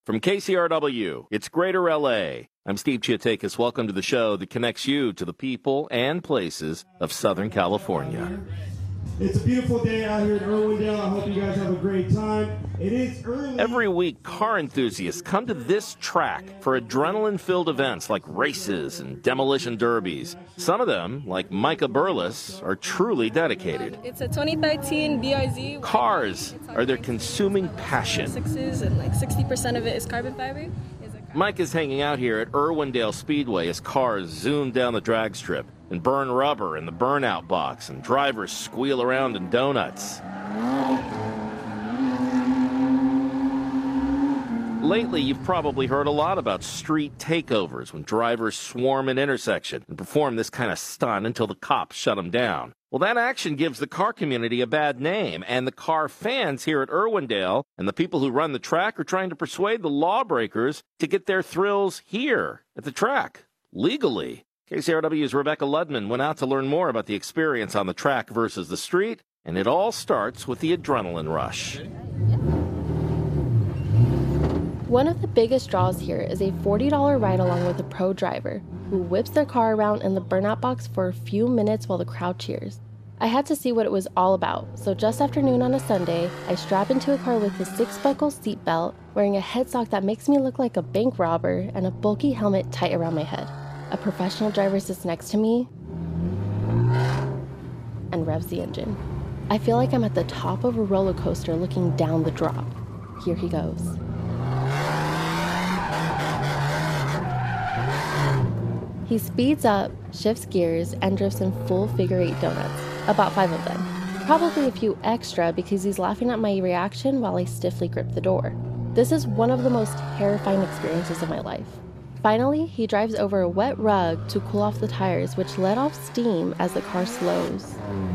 From KCRW, it's Greater LA. I'm Steve Chiatakis. Welcome to the show that connects you to the people and places of Southern California. It's a beautiful day out here in Irwindale. I hope you guys have a great time. It is early. Every week, car enthusiasts come to this track for adrenaline-filled events like races and demolition derbies. Some of them, like Micah Burles, are truly dedicated. It's a 2013 BRZ. Cars are their consuming passion. Sixes and like 60% of it is carbon fiber. Mike is hanging out here at Irwindale Speedway as cars zoom down the drag strip and burn rubber in the burnout box, and drivers squeal around in donuts. Lately, you've probably heard a lot about street takeovers when drivers swarm an intersection and perform this kind of stunt until the cops shut them down. Well, that action gives the car community a bad name, and the car fans here at Irwindale and the people who run the track are trying to persuade the lawbreakers to get their thrills here at the track, legally. KCRW's Rebecca Ludman went out to learn more about the experience on the track versus the street, and it all starts with the adrenaline rush. One of the biggest draws here is a $40 ride-along with a pro driver who whips their car around in the burnout box for a few minutes while the crowd cheers. I had to see what it was all about, so just after noon on a Sunday, I strap into a car with a 6-buckle seatbelt, wearing a headstock that makes me look like a bank robber, and a bulky helmet tight around my head. A professional driver sits next to me and revs the engine. I feel like I'm at the top of a roller coaster looking down the drop. Here he goes. He speeds up, shifts gears, and drifts in full figure-8 donuts, about 5 of them. Probably a few extra because he's laughing at my reaction while I stiffly grip the door. This is one of the most terrifying experiences of my life. Finally, he drives over a wet rug to cool off the tires, which let off steam as the car slows.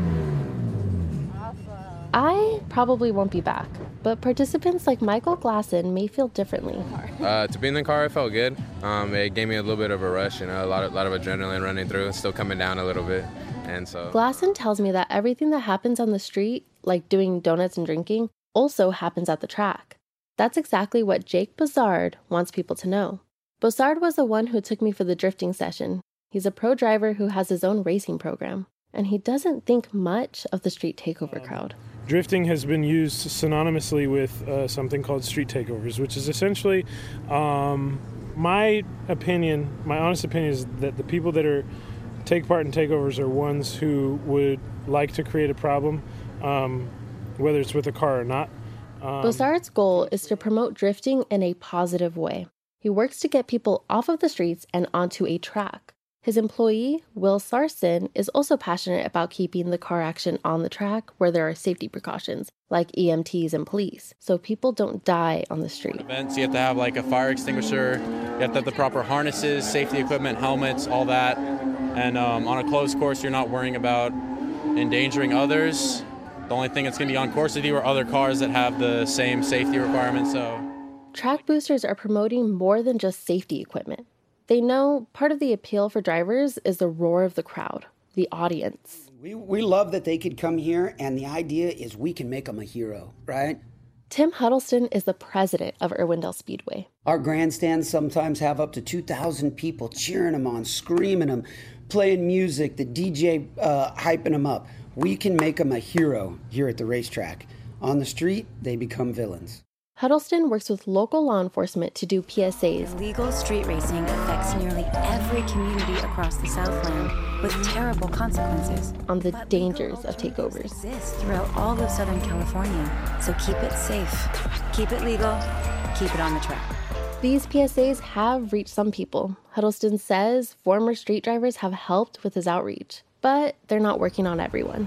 I probably won't be back, but participants like Michael Glasson may feel differently. To be in the car, I felt good. It gave me a little bit of a rush, a lot of adrenaline running through. It's still coming down a little bit, and so. Glasson tells me that everything that happens on the street, like doing donuts and drinking, also happens at the track. That's exactly what Jake Bozard wants people to know. Bozard was the one who took me for the drifting session. He's a pro driver who has his own racing program, and he doesn't think much of the street takeover crowd. Drifting has been used synonymously with something called street takeovers, which is essentially, my honest opinion is that the people that take part in takeovers are ones who would like to create a problem, whether it's with a car or not. Bozard's goal is to promote drifting in a positive way. He works to get people off of the streets and onto a track. His employee, Will Sarson, is also passionate about keeping the car action on the track where there are safety precautions, like EMTs and police, so people don't die on the street. Events, you have to have like a fire extinguisher, you have to have the proper harnesses, safety equipment, helmets, all that. And on a closed course, you're not worrying about endangering others. The only thing that's going to be on course with you are other cars that have the same safety requirements, so. Track boosters are promoting more than just safety equipment. They know part of the appeal for drivers is the roar of the crowd, the audience. We love that they could come here, and the idea is we can make them a hero, right? Tim Huddleston is the president of Irwindale Speedway. Our grandstands sometimes have up to 2,000 people cheering them on, screaming them, playing music, the DJ hyping them up. We can make them a hero here at the racetrack. On the street, they become villains. Huddleston works with local law enforcement to do PSAs. Illegal street racing affects nearly every community across the Southland with terrible consequences. On the dangers of takeovers. Exist throughout all of Southern California, so keep it safe, keep it legal, keep it on the track. These PSAs have reached some people. Huddleston says former street drivers have helped with his outreach, but they're not working on everyone.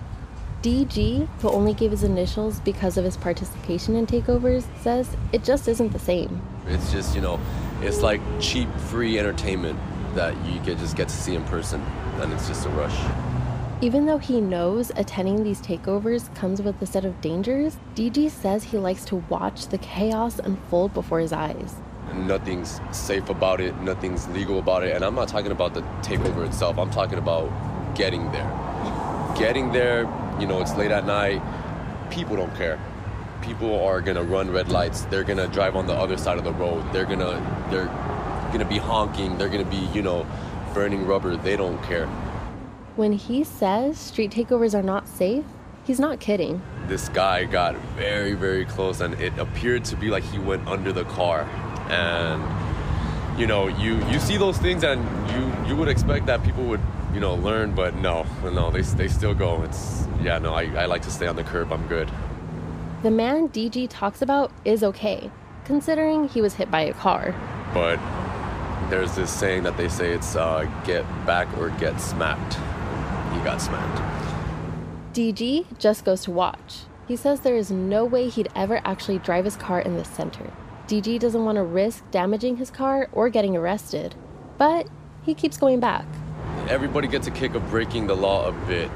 DG, who only gave his initials because of his participation in takeovers, says it just isn't the same. It's just, it's like cheap, free entertainment that you just get to see in person, and it's just a rush. Even though he knows attending these takeovers comes with a set of dangers, DG says he likes to watch the chaos unfold before his eyes. Nothing's safe about it, nothing's legal about it, and I'm not talking about the takeover itself, I'm talking about getting there. Getting there, it's late at night, people don't care. people are gonna run red lights. They're gonna drive on the other side of the road. They're gonna be honking. They're gonna be, burning rubber. They don't care. When he says street takeovers are not safe, he's not kidding. This guy got very, very close, and it appeared to be like he went under the car. And you see those things, and you would expect that people would learn, but no, they still go. I like to stay on the curb. I'm good. The man DG talks about is okay, considering he was hit by a car. But there's this saying that they say it's get back or get smacked. He got smacked. DG just goes to watch. He says there is no way he'd ever actually drive his car in the center. DG doesn't want to risk damaging his car or getting arrested, but he keeps going back. Everybody gets a kick of breaking the law a bit.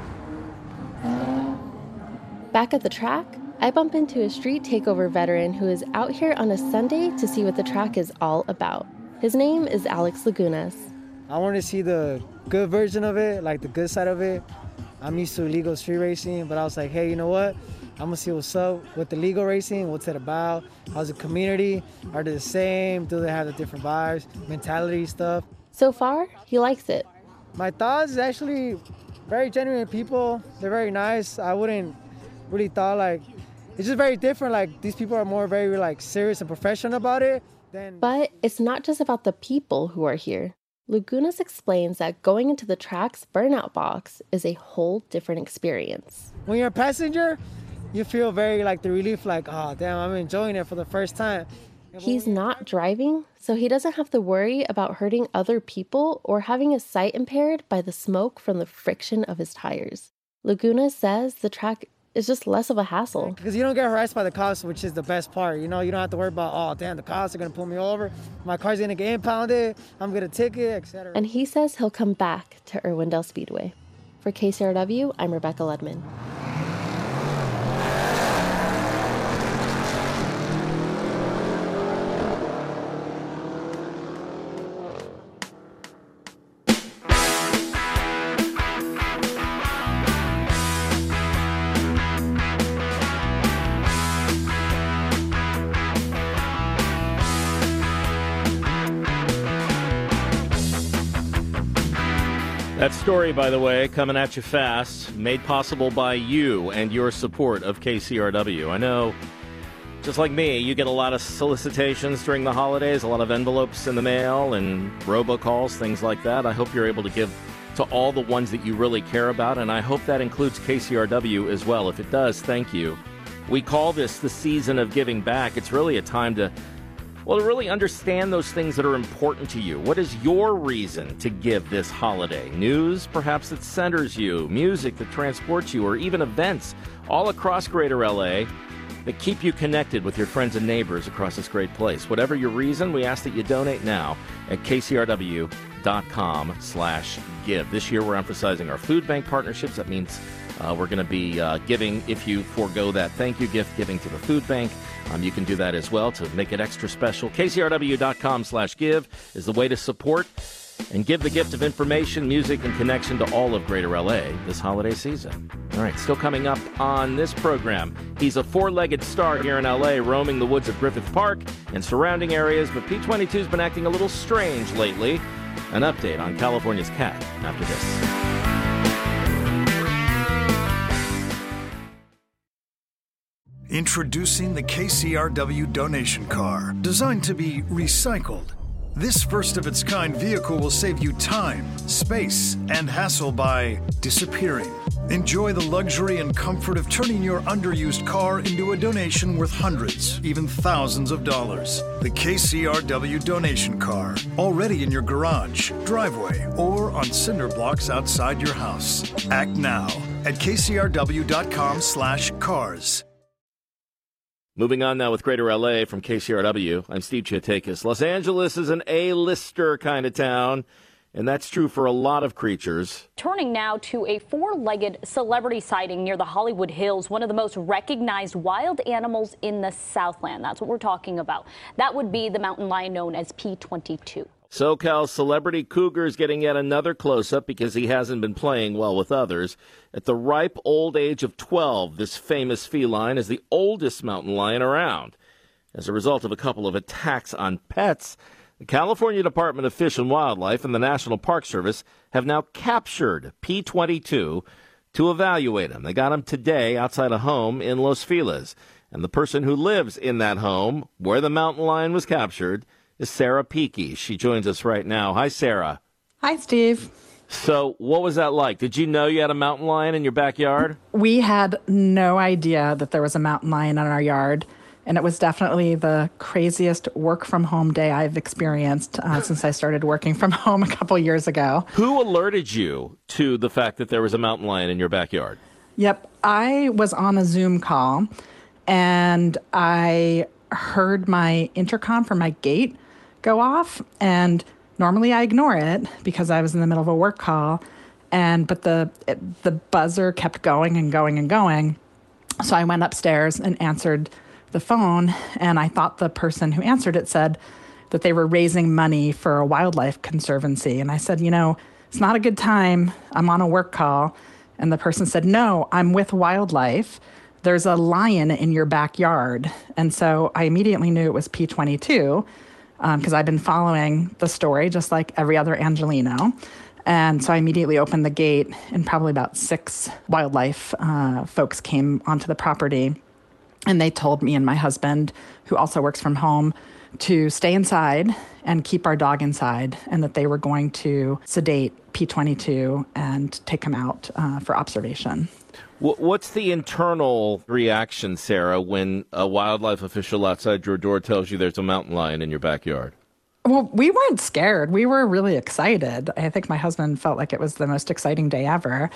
Back at the track, I bump into a street takeover veteran who is out here on a Sunday to see what the track is all about. His name is Alex Lagunas. I want to see the good version of it, like the good side of it. I'm used to illegal street racing, but I was like, hey, you know what? I'm going to see what's up with the legal racing. What's it about? How's the community? Are they the same? Do they have the different vibes, mentality stuff? So far, he likes it. My thoughts is actually very genuine people. They're very nice. I wouldn't really thought it's just very different. These people are more very serious and professional about it. But it's not just about the people who are here. Lagunas explains that going into the track's burnout box is a whole different experience. When you're a passenger, you feel very the relief, oh, damn, I'm enjoying it for the first time. He's not driving, so he doesn't have to worry about hurting other people or having his sight impaired by the smoke from the friction of his tires. Lagunas says the track is just less of a hassle. Because you don't get harassed by the cops, which is the best part. You don't have to worry about, oh, damn, the cops are going to pull me over. My car's going to get impounded. I'm going to ticket, etc. And he says he'll come back to Irwindale Speedway. For KCRW, I'm Rebecca Ledman. That story, by the way, coming at you fast, made possible by you and your support of KCRW. I know, just like me, you get a lot of solicitations during the holidays, a lot of envelopes in the mail and robocalls, things like that. I hope you're able to give to all the ones that you really care about, and I hope that includes KCRW as well. If it does, thank you. We call this the season of giving back. It's really a time to really understand those things that are important to you. What is your reason to give this holiday? News, perhaps, that centers you, music that transports you, or even events all across Greater LA that keep you connected with your friends and neighbors across this great place. Whatever your reason, we ask that you donate now at kcrw.com/give. This year, we're emphasizing our food bank partnerships. That means we're going to be giving, if you forego that thank you gift, giving to the food bank. You can do that as well to make it extra special. KCRW.com/give is the way to support and give the gift of information, music, and connection to all of Greater LA this holiday season. All right, still coming up on this program, he's a four-legged star here in LA, roaming the woods of Griffith Park and surrounding areas, but P22's been acting a little strange lately. An update on California's cat after this. Introducing the KCRW donation car, designed to be recycled. This first-of-its-kind vehicle will save you time, space, and hassle by disappearing. Enjoy the luxury and comfort of turning your underused car into a donation worth hundreds, even thousands of dollars. The KCRW donation car, already in your garage, driveway, or on cinder blocks outside your house. Act now at kcrw.com/cars. Moving on now with Greater LA from KCRW, I'm Steve Chiatakis. Los Angeles is an A-lister kind of town, and that's true for a lot of creatures. Turning now to a four-legged celebrity sighting near the Hollywood Hills, one of the most recognized wild animals in the Southland. That's what we're talking about. That would be the mountain lion known as P22. SoCal celebrity cougar's getting yet another close-up because he hasn't been playing well with others. At the ripe old age of 12, this famous feline is the oldest mountain lion around. As a result of a couple of attacks on pets, the California Department of Fish and Wildlife and the National Park Service have now captured P22 to evaluate him. They got him today outside a home in Los Feliz. And the person who lives in that home where the mountain lion was captured is Sarah Peaky. She joins us right now. Hi, Sarah. Hi, Steve. So what was that like? Did you know you had a mountain lion in your backyard? We had no idea that there was a mountain lion in our yard. And it was definitely the craziest work-from-home day I've experienced since I started working from home a couple years ago. Who alerted you to the fact that there was a mountain lion in your backyard? Yep. I was on a Zoom call, and I heard my intercom from my gate go off. And normally I ignore it because I was in the middle of a work call. But the buzzer kept going and going and going. So I went upstairs and answered the phone, and I thought the person who answered it said that they were raising money for a wildlife conservancy. And I said, it's not a good time. I'm on a work call. And the person said, no, I'm with wildlife. There's a lion in your backyard. And so I immediately knew it was P22 because I've been following the story just like every other Angelino. And so I immediately opened the gate, and probably about 6 wildlife folks came onto the property. And they told me and my husband, who also works from home, to stay inside and keep our dog inside, and that they were going to sedate P22 and take him out for observation. What's the internal reaction, Sarah, when a wildlife official outside your door tells you there's a mountain lion in your backyard? Well, we weren't scared. We were really excited. I think my husband felt like it was the most exciting day ever.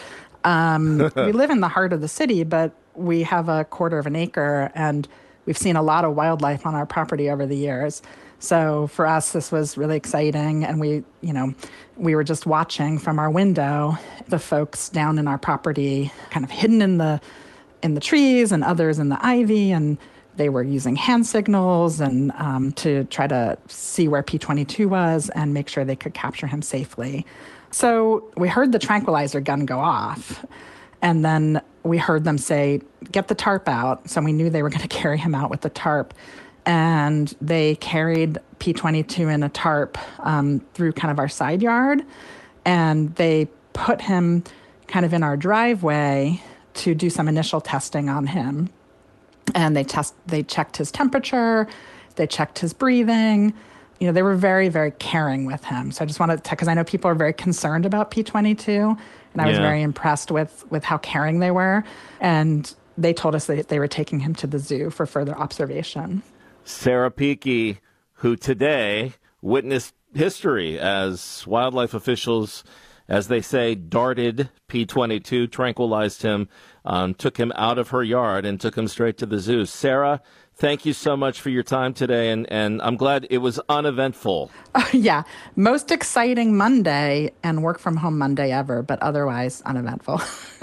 We live in the heart of the city, but we have a quarter of an acre, and we've seen a lot of wildlife on our property over the years. So for us, this was really exciting. And we were just watching from our window the folks down in our property, kind of hidden in the trees, and others in the ivy. And they were using hand signals and to try to see where P22 was and make sure they could capture him safely. So we heard the tranquilizer gun go off, and then we heard them say, get the tarp out. So we knew they were going to carry him out with the tarp. And they carried P22 in a tarp through kind of our side yard. And they put him kind of in our driveway to do some initial testing on him. And they checked his temperature. They checked his breathing. They were very, very caring with him. So I just wanted to, because I know people are very concerned about P22. And I was very impressed with how caring they were. And they told us that they were taking him to the zoo for further observation. Sarah Peaky, who today witnessed history as wildlife officials, as they say, darted P22, tranquilized him, took him out of her yard and took him straight to the zoo. Sarah, thank you so much for your time today, and I'm glad it was uneventful. Yeah, most exciting Monday and work from home Monday ever, but otherwise uneventful.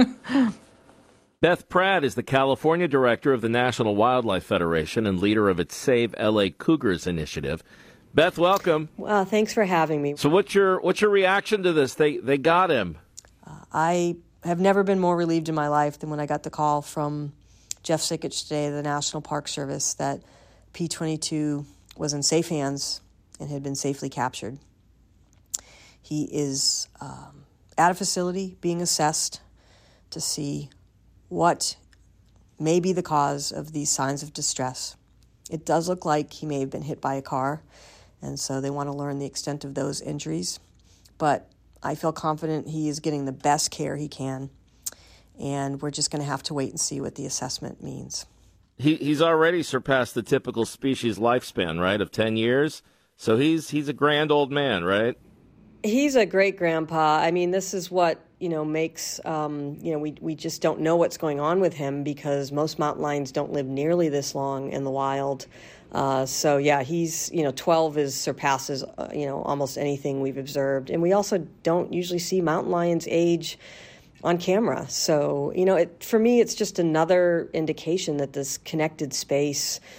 Beth Pratt is the California director of the National Wildlife Federation and leader of its Save LA Cougars initiative. Beth, welcome. Well, thanks for having me. So what's your reaction to this? They got him. I have never been more relieved in my life than when I got the call from Jeff Sikich today, the National Park Service, that P22 was in safe hands and had been safely captured. He is at a facility being assessed to see what may be the cause of these signs of distress. It does look like he may have been hit by a car, and so they want to learn the extent of those injuries. But I feel confident he is getting the best care he can, and we're just going to have to wait and see what the assessment means. He's already surpassed the typical species lifespan, right, of 10 years? So he's a grand old man, right? He's a great grandpa. I mean, this is what, makes, we just don't know what's going on with him because most mountain lions don't live nearly this long in the wild. So yeah, he's, 12 surpasses, almost anything we've observed. And we also don't usually see mountain lions age on camera. So, for me, it's just another indication that this connected space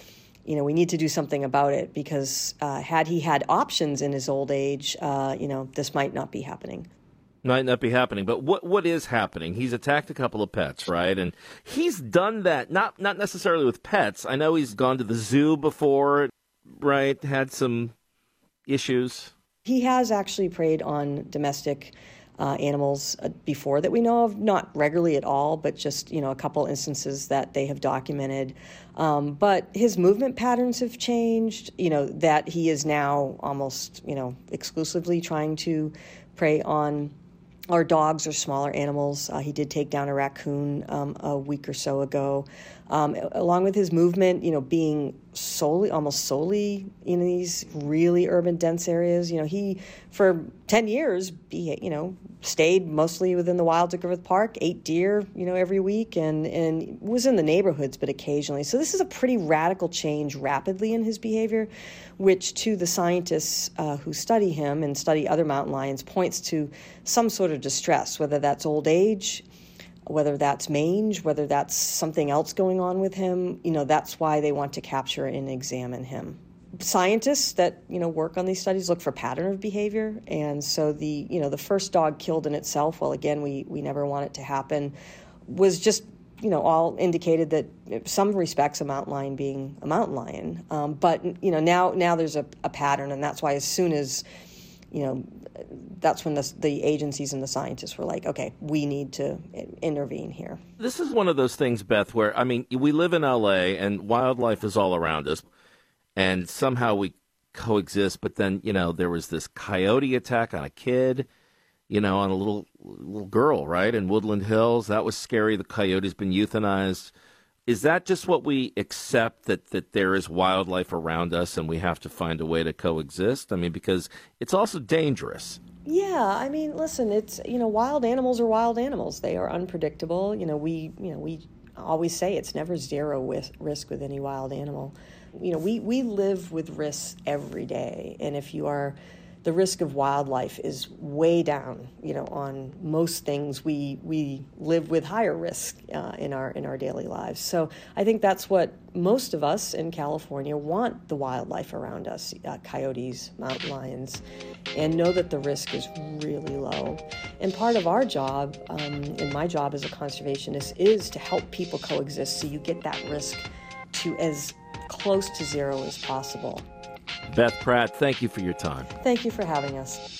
we need to do something about it because had he had options in his old age, this might not be happening. Might not be happening, but what is happening? He's attacked a couple of pets, right? And he's done that, not necessarily with pets. I know he's gone to the zoo before, right? Had some issues. He has actually preyed on domestic animals before that we know of, not regularly at all, but just, a couple instances that they have documented. But his movement patterns have changed, that he is now almost, exclusively trying to prey on our dogs or smaller animals. He did take down a raccoon a week or so ago. Along with his movement, being almost solely in these really urban dense areas. He, for 10 years, stayed mostly within the wilds of Griffith Park, ate deer, every week, and was in the neighborhoods, but occasionally. So this is a pretty radical change rapidly in his behavior, which to the scientists who study him and study other mountain lions points to some sort of distress, whether that's old age, whether that's mange, whether that's something else going on with him. That's why they want to capture and examine him. Scientists that, work on these studies look for pattern of behavior. And so the first dog killed in itself, well, again, we never want it to happen, was just, all indicated that in some respects a mountain lion being a mountain lion. But, now there's a pattern, and that's why as soon as, that's when the agencies and the scientists were like, okay, we need to intervene here. This is one of those things, Beth, where, we live in L.A. and wildlife is all around us, and somehow we coexist. But then, there was this coyote attack on a kid, on a little girl, right, in Woodland Hills. That was scary. The coyote's been euthanized. Is that just what we accept, that there is wildlife around us and we have to find a way to coexist? Because it's also dangerous. Yeah, listen, it's, wild animals are wild animals. They are unpredictable. We always say it's never zero risk with any wild animal. We live with risks every day. And if the risk of wildlife is way down, on most things we live with higher risk in our daily lives. So I think that's what most of us in California want, the wildlife around us, coyotes, mountain lions, and know that the risk is really low. And part of our job, and my job as a conservationist, is to help people coexist so you get that risk to as close to zero as possible. Beth Pratt, thank you for your time. Thank you for having us.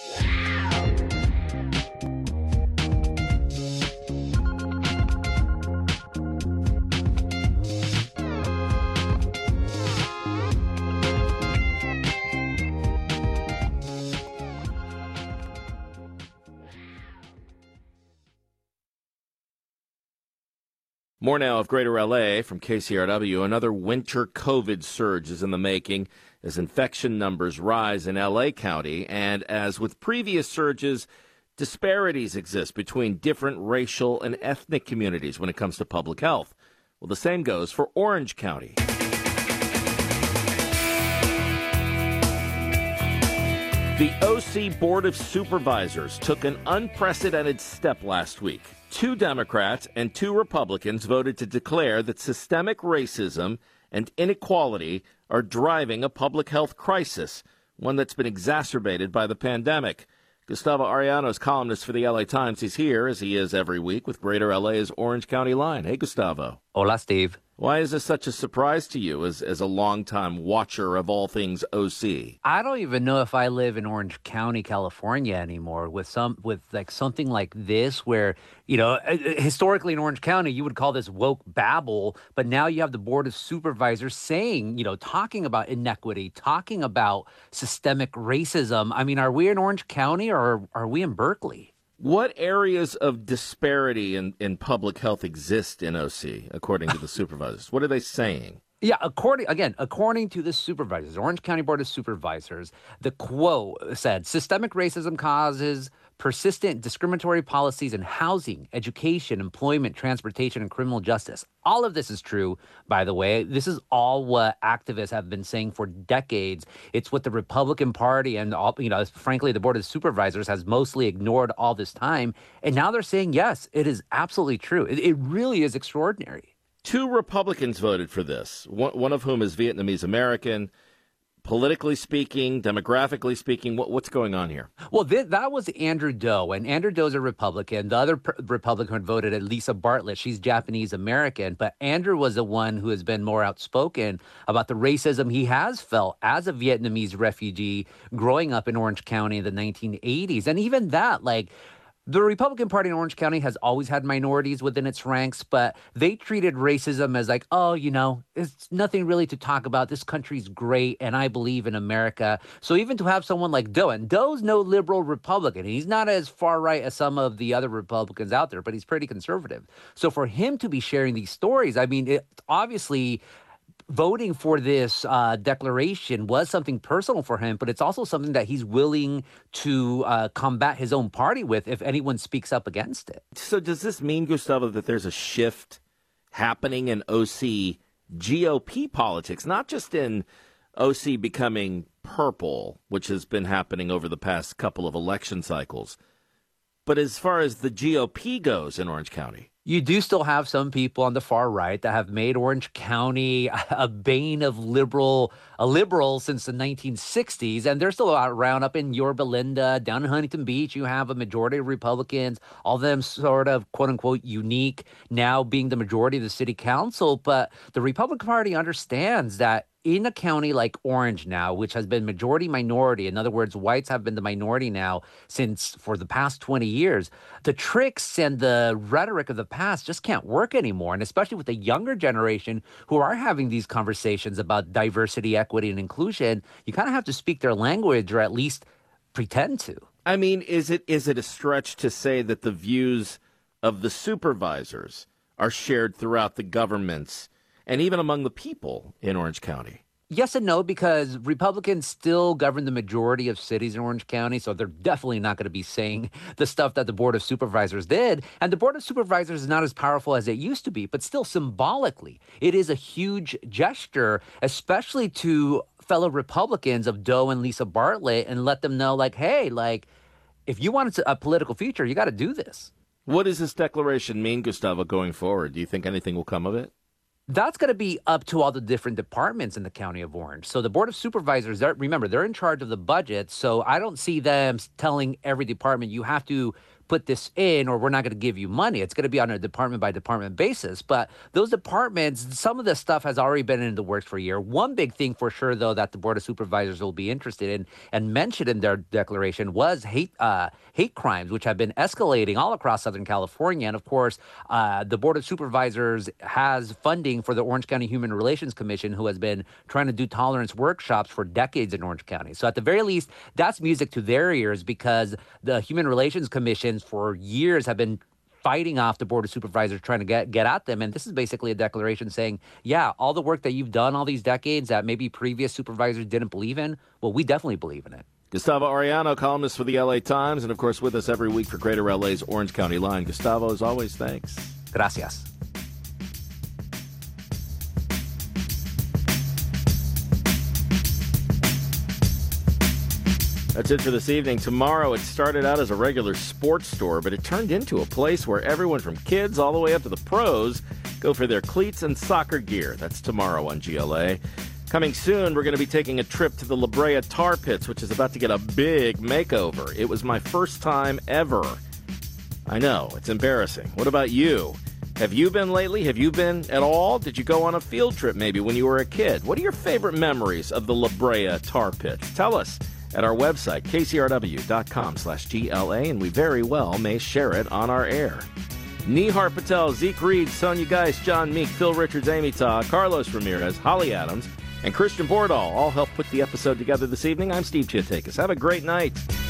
More now of Greater LA from KCRW. Another winter COVID surge is in the making as infection numbers rise in LA County. And as with previous surges, disparities exist between different racial and ethnic communities when it comes to public health. Well, the same goes for Orange County. The OC Board of Supervisors took an unprecedented step last week. 2 Democrats and 2 Republicans voted to declare that systemic racism and inequality are driving a public health crisis, one that's been exacerbated by the pandemic. Gustavo Arellano is columnist for the LA Times. He's here, as he is every week, with Greater LA's Orange County Line. Hey, Gustavo. Hola, Steve. Why is this such a surprise to you as a longtime watcher of all things OC? I don't even know if I live in Orange County, California anymore with something like this where, historically in Orange County, you would call this woke babble, but now you have the Board of Supervisors saying, talking about inequity, talking about systemic racism. Are we in Orange County or are we in Berkeley? What areas of disparity in public health exist in OC, according to the supervisors? What are they saying? Yeah, according to the supervisors, Orange County Board of Supervisors, the quote said, systemic racism causes persistent discriminatory policies in housing, education, employment, transportation, and criminal justice. All of this is true, by the way. This is all what activists have been saying for decades. It's what the Republican Party and, frankly, the Board of Supervisors has mostly ignored all this time. And now they're saying, yes, it is absolutely true. It really is extraordinary. 2 Republicans voted for this, one of whom is Vietnamese American. Politically speaking, demographically speaking, what's going on here? Well, that was Andrew Do, and Andrew Do's a Republican. The other Republican voted at Lisa Bartlett. She's Japanese American, but Andrew was the one who has been more outspoken about the racism he has felt as a Vietnamese refugee growing up in Orange County in the 1980s. And even that, like, the Republican Party in Orange County has always had minorities within its ranks, but they treated racism as like, oh, you know, it's nothing really to talk about. This country's great, and I believe in America. So even to have someone like Do, and Do's no liberal Republican. He's not as far right as some of the other Republicans out there, but he's pretty conservative. So for him to be sharing these stories, I mean, it obviously voting for this declaration was something personal for him, but it's also something that he's willing to combat his own party with if anyone speaks up against it. So does this mean, Gustavo, that there's a shift happening in OC GOP politics, not just in OC becoming purple, which has been happening over the past couple of election cycles, but as far as the GOP goes in Orange County? You do still have some people on the far right that have made Orange County a bane of liberals since the 1960s, and they're still around up in Yorba Linda, down in Huntington Beach. You have a majority of Republicans, all of them sort of quote-unquote unique, now being the majority of the city council. But the Republican Party understands that in a county like Orange now, which has been majority minority, in other words, whites have been the minority now for the past 20 years, the tricks and the rhetoric of the past just can't work anymore. And especially with the younger generation who are having these conversations about diversity, equity, and inclusion, you kind of have to speak their language, or at least pretend to. I mean, is it a stretch to say that the views of the supervisors are shared throughout the governments and even among the people in Orange County? Yes and no, because Republicans still govern the majority of cities in Orange County, so they're definitely not going to be saying the stuff that the Board of Supervisors did. And the Board of Supervisors is not as powerful as it used to be, but still symbolically, it is a huge gesture, especially to fellow Republicans of Do and Lisa Bartlett, and let them know, like, hey, like, if you want a political future, you got to do this. What does this declaration mean, Gustavo, going forward? Do you think anything will come of it? That's going to be up to all the different departments in the County of Orange. So the Board of Supervisors, remember, they're in charge of the budget. So I don't see them telling every department, you have to put this in or we're not going to give you money. It's going to be on a department-by-department basis. But those departments, some of this stuff has already been in the works for a year. One big thing for sure, though, that the Board of Supervisors will be interested in and mentioned in their declaration was hate crimes, which have been escalating all across Southern California. And, of course, the Board of Supervisors has funding for the Orange County Human Relations Commission, who has been trying to do tolerance workshops for decades in Orange County. So at the very least, that's music to their ears, because the Human Relations Commission for years have been fighting off the Board of Supervisors, trying to get at them. And this is basically a declaration saying, yeah, all the work that you've done all these decades that maybe previous supervisors didn't believe in, well, we definitely believe in it. Gustavo Arellano, columnist for the LA Times, and of course with us every week for Greater LA's Orange County Line. Gustavo, as always, thanks. Gracias. That's it for this evening. Tomorrow, it started out as a regular sports store, but it turned into a place where everyone from kids all the way up to the pros go for their cleats and soccer gear. That's tomorrow on GLA. Coming soon, we're going to be taking a trip to the La Brea Tar Pits, which is about to get a big makeover. It was my first time ever. I know, it's embarrassing. What about you? Have you been lately? Have you been at all? Did you go on a field trip maybe when you were a kid? What are your favorite memories of the La Brea Tar Pits? Tell us at our website, kcrw.com/GLA, and we very well may share it on our air. Nihar Patel, Zeke Reed, Sonia Geist, John Meek, Phil Richards, Amy Ta, Carlos Ramirez, Holly Adams, and Christian Bordahl all helped put the episode together this evening. I'm Steve Chiatakis. Have a great night.